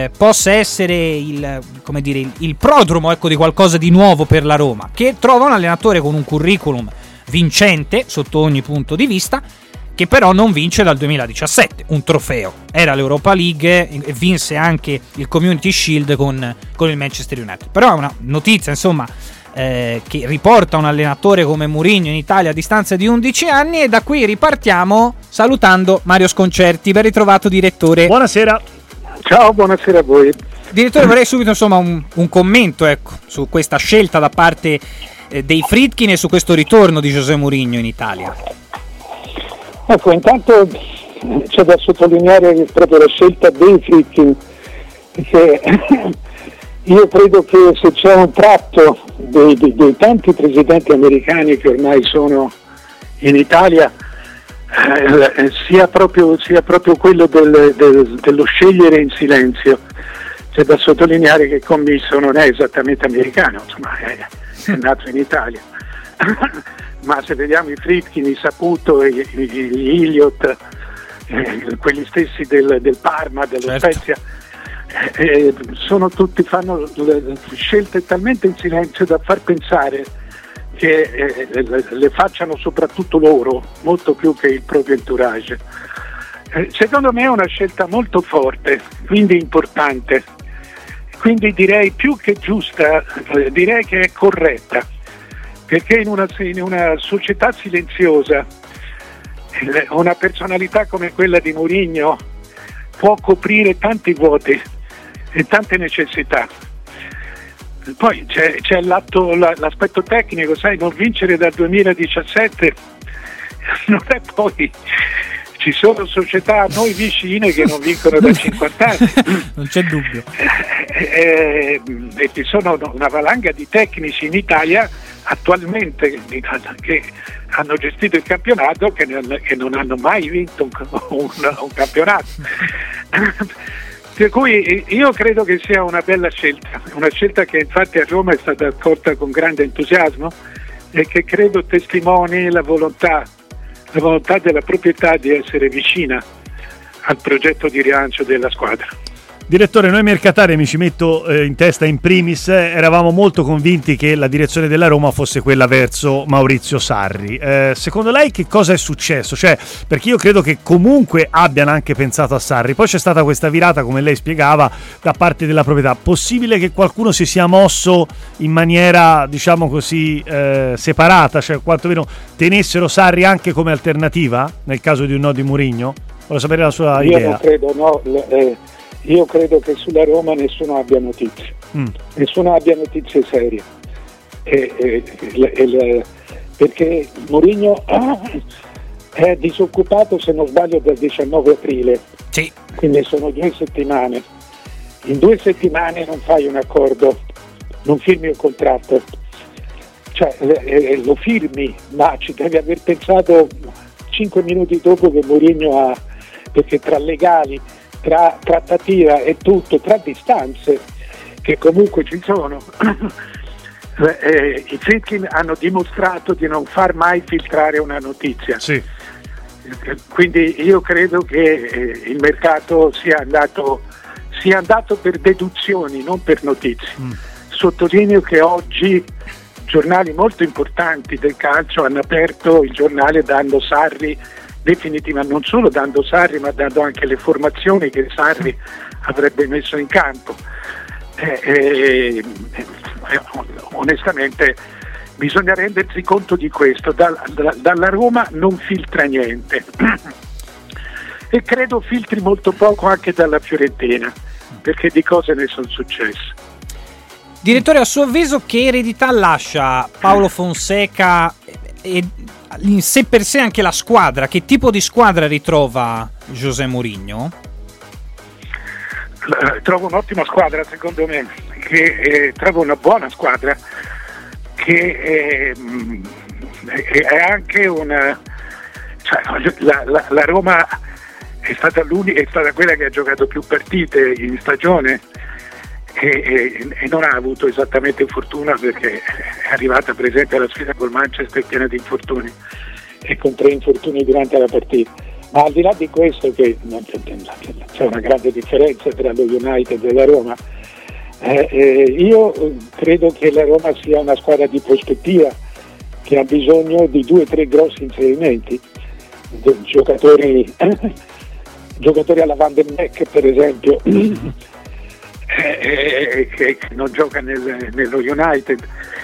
possa essere il prodromo, ecco, di qualcosa di nuovo per la Roma, che trova un allenatore con un curriculum vincente sotto ogni punto di vista, che però non vince dal 2017 un trofeo. Era l'Europa League e vinse anche il Community Shield con il Manchester United. Però è una notizia, insomma, che riporta un allenatore come Mourinho in Italia a distanza di 11 anni, e da qui ripartiamo salutando Mario Sconcerti. Ben ritrovato, direttore. Buonasera. Ciao, buonasera a voi. Direttore, vorrei subito, insomma, un commento, ecco, su questa scelta da parte dei Friedkin e su questo ritorno di José Mourinho in Italia. Ecco, intanto c'è da sottolineare proprio la scelta dei Friedkin, perché io credo che se c'è un tratto dei tanti presidenti americani che ormai sono in Italia, sia proprio quello dello scegliere in silenzio. C'è da sottolineare che il commisso non è esattamente americano, insomma, è nato in Italia. Ma se vediamo i Friedkin, i Saputo, gli Elliott, quelli stessi del Parma, dello certo. Spezia, fanno scelte talmente in silenzio da far pensare che le facciano soprattutto loro, molto più che il proprio entourage. Secondo me è una scelta molto forte, quindi importante, quindi direi più che giusta, direi che è corretta, perché in una società silenziosa una personalità come quella di Mourinho può coprire tanti vuoti e tante necessità. Poi c'è l'aspetto tecnico, sai, non vincere dal 2017 non è poi... Ci sono società a noi vicine che non vincono da 50 anni. Non c'è dubbio. E ci sono una valanga di tecnici in Italia attualmente che hanno gestito il campionato che non hanno mai vinto un campionato. Per cui io credo che sia una bella scelta, una scelta che infatti a Roma è stata accolta con grande entusiasmo e che credo testimoni la volontà della proprietà di essere vicina al progetto di rilancio della squadra. Direttore, noi mercatari, mi ci metto in testa in primis, eravamo molto convinti che la direzione della Roma fosse quella verso Maurizio Sarri. Secondo lei che cosa è successo? Cioè, perché io credo che comunque abbiano anche pensato a Sarri, poi c'è stata questa virata, come lei spiegava, da parte della proprietà. Possibile che qualcuno si sia mosso in maniera, diciamo così, separata, cioè quantomeno tenessero Sarri anche come alternativa nel caso di un no di Mourinho? Voglio sapere la sua idea. Io non credo, no. Io credo che sulla Roma nessuno abbia notizie, nessuno abbia notizie serie, perché Mourinho è disoccupato, se non sbaglio, dal 19 aprile, sì. Quindi sono 2 settimane. In 2 settimane non fai un accordo, non firmi un contratto, cioè lo firmi, ma ci devi aver pensato 5 minuti dopo che Mourinho ha, perché tra legali, tra trattativa e tutto, tra distanze che comunque ci sono, i Friedkin hanno dimostrato di non far mai filtrare una notizia. Sì. Quindi io credo che il mercato sia andato per deduzioni, non per notizie. Sottolineo che oggi giornali molto importanti del calcio hanno aperto il giornale dando Sarri definitiva, non solo dando Sarri, ma dando anche le formazioni che Sarri avrebbe messo in campo. Onestamente bisogna rendersi conto di questo, dalla Roma non filtra niente e credo filtri molto poco anche dalla Fiorentina, perché di cose ne sono successe. Direttore, a suo avviso che eredità lascia Paulo Fonseca e in sé per sé anche la squadra? Che tipo di squadra ritrova José Mourinho? Trovo un'ottima squadra, secondo me, trovo una buona squadra che è anche una, cioè, la Roma è stata quella che ha giocato più partite in stagione e non ha avuto esattamente fortuna, perché è arrivata per esempio alla sfida col Manchester piena di infortuni e con 3 infortuni durante la partita. Ma al di là di questo, che c'è una grande differenza tra lo United e la Roma, io credo che la Roma sia una squadra di prospettiva che ha bisogno di 2 o 3 grossi inserimenti, giocatori alla Van den Beek per esempio, che non gioca nello United.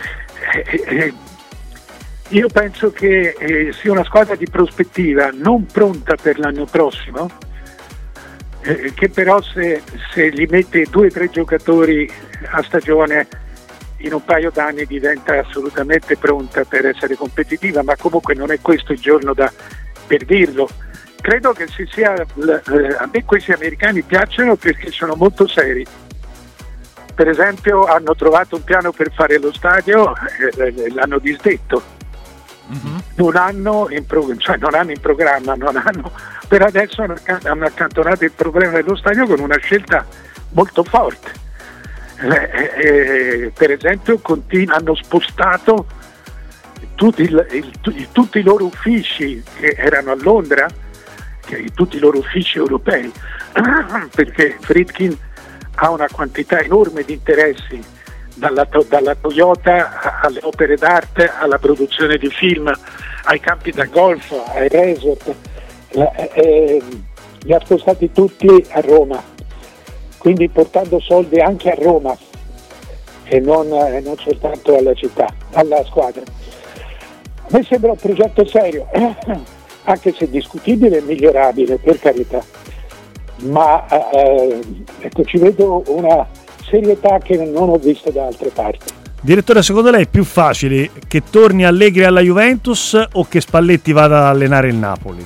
Io penso che sia una squadra di prospettiva non pronta per l'anno prossimo, che però se gli mette 2 o 3 giocatori a stagione in un paio d'anni diventa assolutamente pronta per essere competitiva, ma comunque non è questo il giorno per dirlo. Credo che a me questi americani piacciono perché sono molto seri. Per esempio hanno trovato un piano per fare lo stadio, l'hanno disdetto. Non hanno in programma, per adesso hanno accantonato il problema dello stadio con una scelta molto forte. Per esempio hanno spostato tutti i loro uffici che erano a Londra, tutti i loro uffici europei, perché Friedkin ha una quantità enorme di interessi, dalla Toyota alle opere d'arte, alla produzione di film, ai campi da golf, ai resort, li ha spostati tutti a Roma, quindi portando soldi anche a Roma e non soltanto alla città, alla squadra. A me sembra un progetto serio, anche se discutibile e migliorabile, per carità, ma ci vedo una serietà che non ho visto da altre parti. Direttore, secondo lei è più facile che torni Allegri alla Juventus o che Spalletti vada ad allenare il Napoli?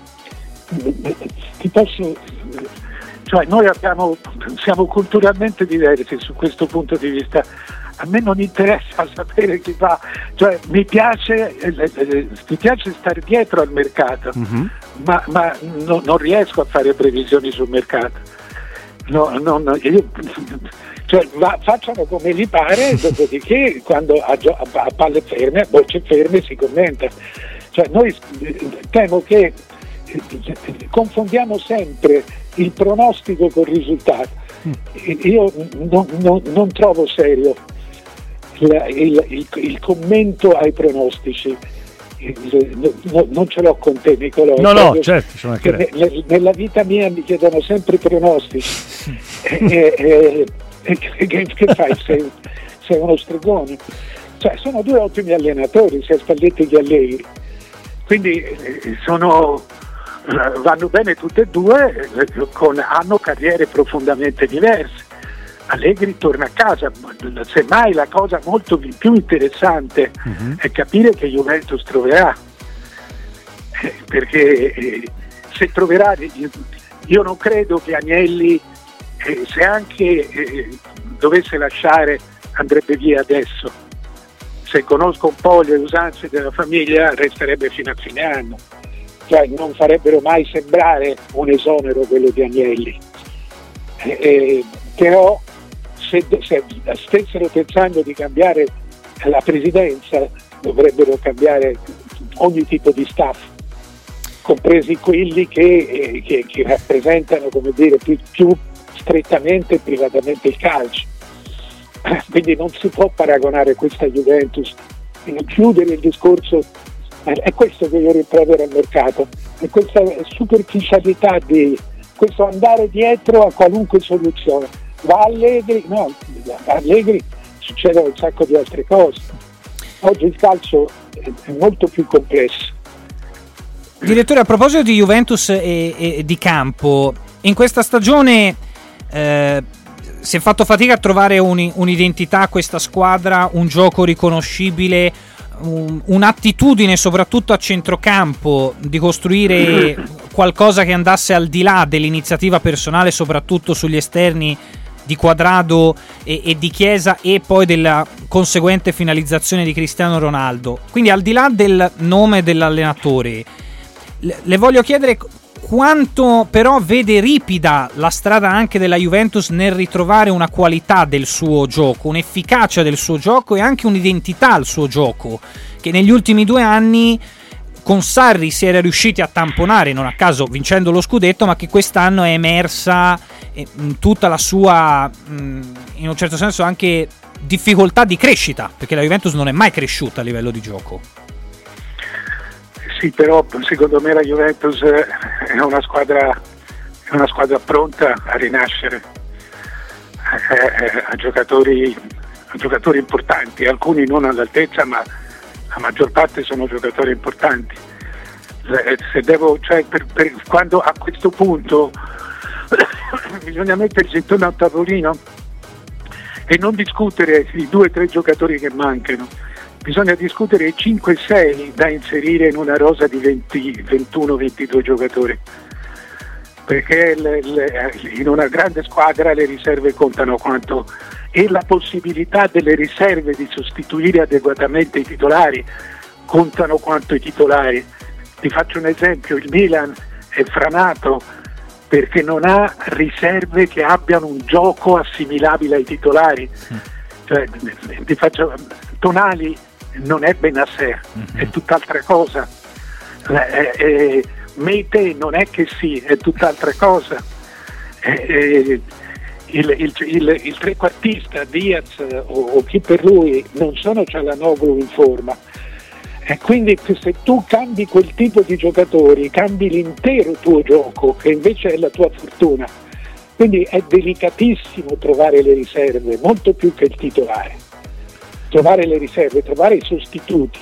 Noi siamo culturalmente diversi su questo punto di vista. A me non interessa sapere chi va, mi piace stare dietro al mercato, ma non riesco a fare previsioni sul mercato. Facciano come gli pare, dopodiché quando a palle ferme, a bocce ferme si commenta. Noi temo che confondiamo sempre il pronostico col risultato. Io non trovo serio il commento ai pronostici. Non ce l'ho con te, Nicolò. No, certo. Nella vita mia mi chiedono sempre pronostici. Che fai? Sei uno stregone. Sono 2 ottimi allenatori, sia Spalletti che Allegri. Quindi vanno bene tutte e 2, hanno carriere profondamente diverse. Allegri torna a casa, semmai la cosa molto più interessante è capire che Juventus troverà, perché se troverà, io non credo che Agnelli, se anche dovesse lasciare, andrebbe via adesso. Se conosco un po' le usanze della famiglia, resterebbe fino a fine anno, non farebbero mai sembrare un esonero quello di Agnelli, però se stessero pensando di cambiare la presidenza dovrebbero cambiare ogni tipo di staff, compresi quelli che rappresentano, come dire, più strettamente e privatamente il calcio. Quindi non si può paragonare questa Juventus, chiudere il discorso. È questo che io rimprovero al mercato, è questa superficialità di questo andare dietro a qualunque soluzione. Va Allegri succedono un sacco di altre cose. Oggi il calcio è molto più complesso. Direttore, a proposito di Juventus e di campo, in questa stagione si è fatto fatica a trovare un'identità a questa squadra, un gioco riconoscibile, un'attitudine soprattutto a centrocampo di costruire qualcosa che andasse al di là dell'iniziativa personale, soprattutto sugli esterni di Quadrado e di Chiesa, e poi della conseguente finalizzazione di Cristiano Ronaldo. Quindi, al di là del nome dell'allenatore, le voglio chiedere quanto però vede ripida la strada anche della Juventus nel ritrovare una qualità del suo gioco, un'efficacia del suo gioco e anche un'identità al suo gioco, che negli ultimi 2 anni con Sarri si era riusciti a tamponare, non a caso vincendo lo scudetto, ma che quest'anno è emersa tutta la sua, in un certo senso anche difficoltà di crescita, perché la Juventus non è mai cresciuta a livello di gioco. Sì, però secondo me la Juventus è una squadra pronta a rinascere, a giocatori importanti, alcuni non all'altezza, ma la maggior parte sono giocatori importanti. Quando a questo punto bisogna mettersi intorno a un tavolino e non discutere i 2 o 3 giocatori che mancano, bisogna discutere i 5-6 da inserire in una rosa di 21-22 giocatori, perché in una grande squadra le riserve contano quanto, e la possibilità delle riserve di sostituire adeguatamente i titolari contano quanto i titolari. Ti faccio un esempio: il Milan è franato perché non ha riserve che abbiano un gioco assimilabile ai titolari. Cioè, ti faccio, Tonali non è Benasser, è tutt'altra cosa. Mete non è che sì, è tutt'altra cosa. Il trequartista Diaz o chi per lui non sono Cialanoglu in forma, e quindi se tu cambi quel tipo di giocatori cambi l'intero tuo gioco, che invece è la tua fortuna. Quindi è delicatissimo trovare le riserve, molto più che il titolare. Trovare le riserve, trovare i sostituti.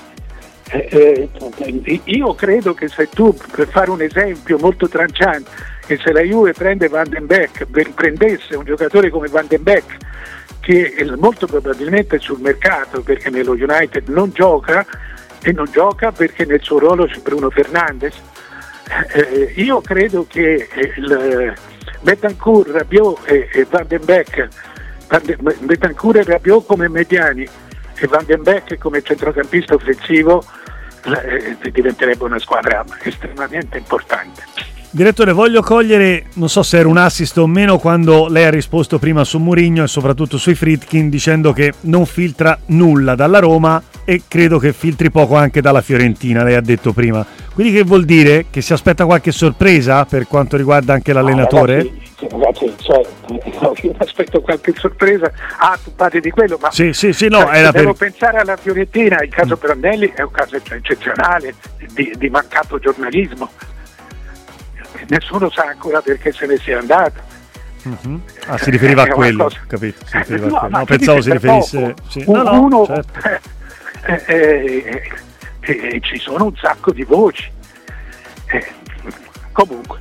Io credo che se tu, per fare un esempio molto tranciante, che se la Juve prende Van den Beek, prendesse un giocatore come Van den Beek, che molto probabilmente è sul mercato perché nello United non gioca, e non gioca perché nel suo ruolo c'è Bruno Fernandes, io credo che Bentancur, Rabiot e Van den Beek, Bentancur e Rabiot come mediani e Van den Beek come centrocampista offensivo, diventerebbe una squadra estremamente importante. Direttore, voglio cogliere, non so se era un assist o meno, quando lei ha risposto prima su Mourinho e soprattutto sui Friedkin, dicendo che non filtra nulla dalla Roma e credo che filtri poco anche dalla Fiorentina, lei ha detto prima. Quindi che vuol dire? Che si aspetta qualche sorpresa per quanto riguarda anche l'allenatore? Ragazzi, io aspetto qualche sorpresa. Tu parli di quello, ma sì, no, era devo pensare alla Fiorentina. Il caso Prandelli è un caso eccezionale di mancato giornalismo. Nessuno sa ancora perché se ne sia andato. Si riferiva a quello, capito? No, pensavo si riferisse certo. Ci sono un sacco di voci. Comunque,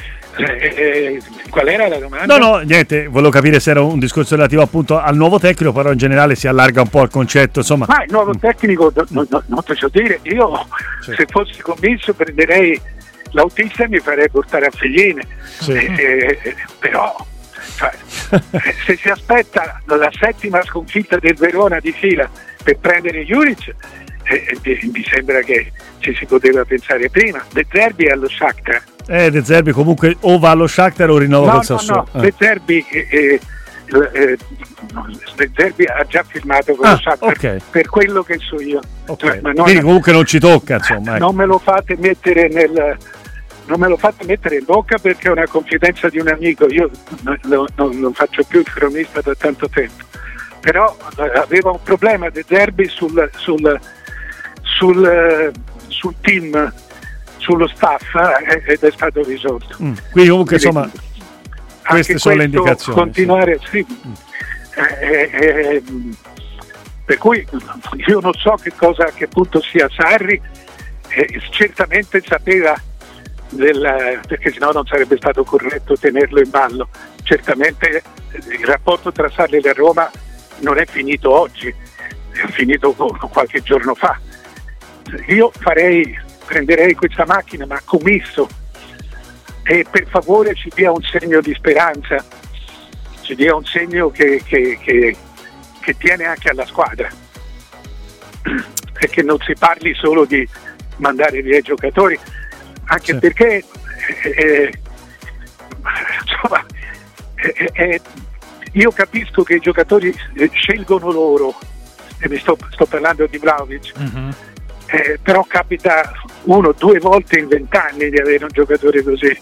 qual era la domanda? No, niente, volevo capire se era un discorso relativo appunto al nuovo tecnico, però in generale si allarga un po' il concetto, insomma. Ma il nuovo tecnico, non te so dire, io se fossi convinto prenderei l'autista e mi farei portare a Fegline, però se si aspetta la 7ª sconfitta del Verona di fila per prendere Juric, mi sembra che ci si poteva pensare prima. De Zerbi è allo Shakhtar. De Zerbi comunque o va allo Shakhtar o rinnova col Sassuolo. De Zerbi De Zerbi ha già firmato con lo Shakhtar, per quello che so io. Ma quindi comunque non ci tocca, insomma. Non me lo fate mettere in bocca perché è una confidenza di un amico. Io non faccio più il cronista da tanto tempo, però aveva un problema De Zerbi sul team, sullo staff, ed è stato risolto. Quindi comunque insomma queste sono le indicazioni. Continuare sì. Per cui io non so a che punto sia Sarri, certamente sapeva perché sennò non sarebbe stato corretto tenerlo in ballo. Certamente il rapporto tra Sarri e la Roma non è finito oggi, è finito qualche giorno fa. Io prenderei questa macchina, ma commisso, e per favore ci dia un segno di speranza, ci dia un segno che tiene anche alla squadra, e che non si parli solo di mandare via i giocatori, anche perché insomma, io capisco che i giocatori scelgono loro, e mi sto parlando di Vlahovic, però capita 1 o 2 volte in 20 anni di avere un giocatore così.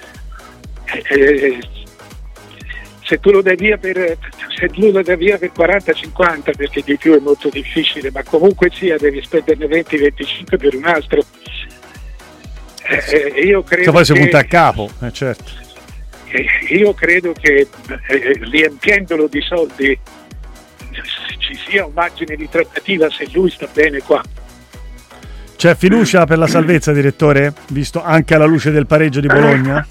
Se tu lo dai via per 40-50, perché di più è molto difficile, ma comunque sia devi spenderne 20-25 per un altro. Io credo poi si punta a capo, certo. Io credo che riempiendolo di soldi ci sia un margine di trattativa se lui sta bene qua. C'è fiducia per la salvezza, direttore, visto anche alla luce del pareggio di Bologna?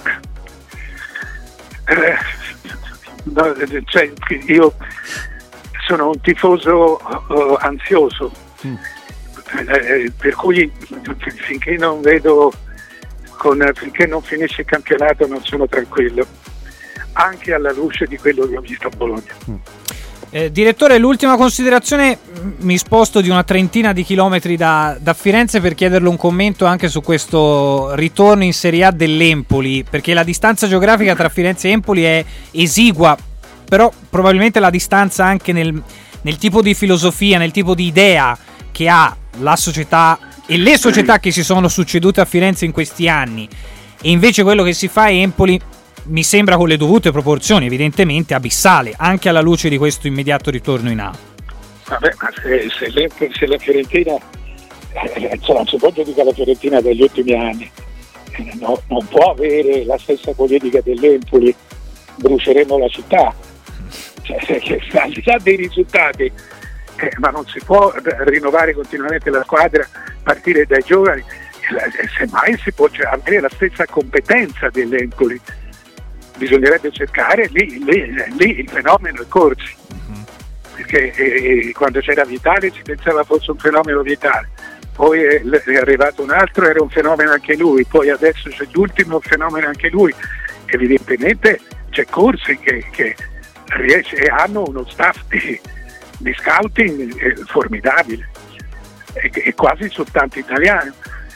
No, cioè, io sono un tifoso ansioso, per cui finché non finisce il campionato non sono tranquillo, anche alla luce di quello che ho visto a Bologna. Direttore, l'ultima considerazione, mi sposto di una trentina di chilometri da Firenze per chiederle un commento anche su questo ritorno in Serie A dell'Empoli, perché la distanza geografica tra Firenze e Empoli è esigua, però probabilmente la distanza anche nel tipo di filosofia, nel tipo di idea che ha la società e le società che si sono succedute a Firenze in questi anni, e invece quello che si fa a Empoli mi sembra, con le dovute proporzioni, evidentemente abissale, anche alla luce di questo immediato ritorno in A. Vabbè, ma se la Fiorentina non si può giudicare la Fiorentina degli ultimi anni, non può avere la stessa politica dell'Empoli, bruceremo la città, al di là dei risultati, ma non si può rinnovare continuamente la squadra, partire dai giovani, semmai si può avere la stessa competenza dell'Empoli. Bisognerebbe cercare lì il fenomeno è Corsi, perché quando c'era Vitale si pensava fosse un fenomeno Vitale, poi è arrivato un altro, era un fenomeno anche lui, poi adesso c'è l'ultimo fenomeno anche lui. Evidentemente c'è Corsi che riesce, e hanno uno staff di scouting formidabile, e quasi soltanto italiano,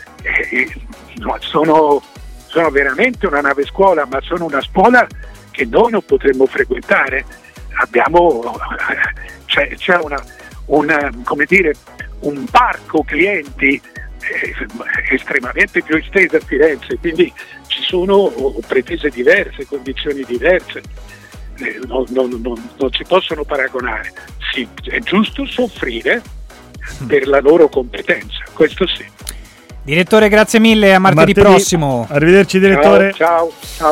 sono veramente una nave scuola, ma sono una scuola che noi non potremmo frequentare. C'è un parco clienti estremamente più esteso a Firenze, quindi ci sono pretese diverse, condizioni diverse, non si possono paragonare. Sì, è giusto soffrire per la loro competenza, questo sì. Direttore, grazie mille, a martedì prossimo. Arrivederci, direttore. Ciao.